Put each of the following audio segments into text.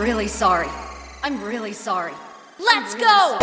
really sorry. I'm really sorry. Let's go!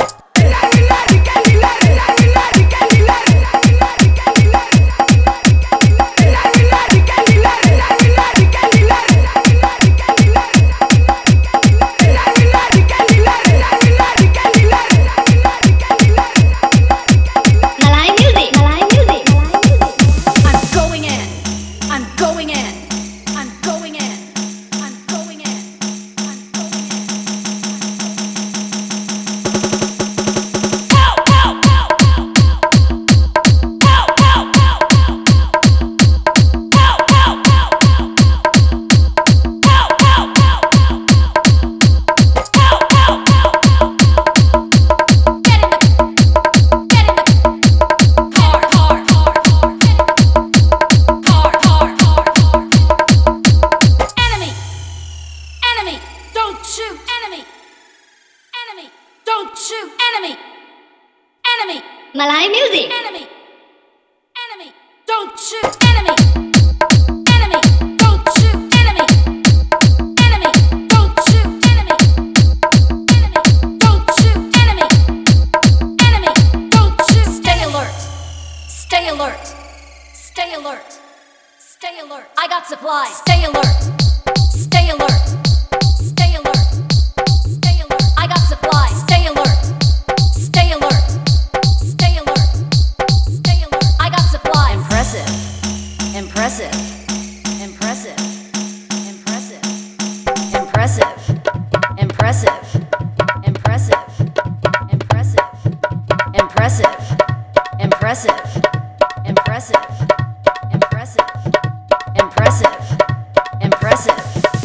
Don't shoot, enemy! Enemy! Don't shoot, enemy! Enemy! Malay music. Enemy! Enemy! Don't shoot, enemy! Enemy! Don't shoot, enemy! Enemy! Don't shoot, enemy! Enemy! Don't shoot, enemy! Enemy! Don't shoot. Stay alert! Stay alert! Stay alert! Stay alert! I got supplies! Stay alert! Stay alert! Stay alert! Stay alert! I got supplies! Stay alert! Stay alert! Stay alert! Stay alert! I got supplies! Impressive. Impressive. Impressive. Impressive. Impressive. Impressive. Impressive. Impressive. Impressive. Impressive. Impressive. Impressive. Impressive. Impressive.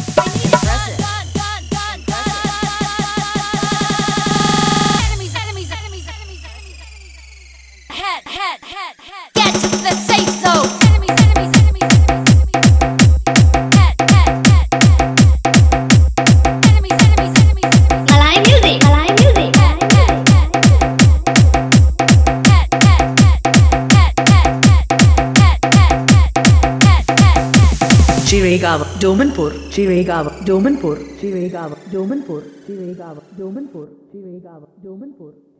Get to the safe zone. Enemies, enemies, enemies, enemies. Enemies, enemies, enemies. Malay music. Malay music. Chiregaon, Domanpur, Chiregaon, Domanpur, Chiregaon, Domanpur, Chiregaon, Domanpur, Chiregaon, Domanpur.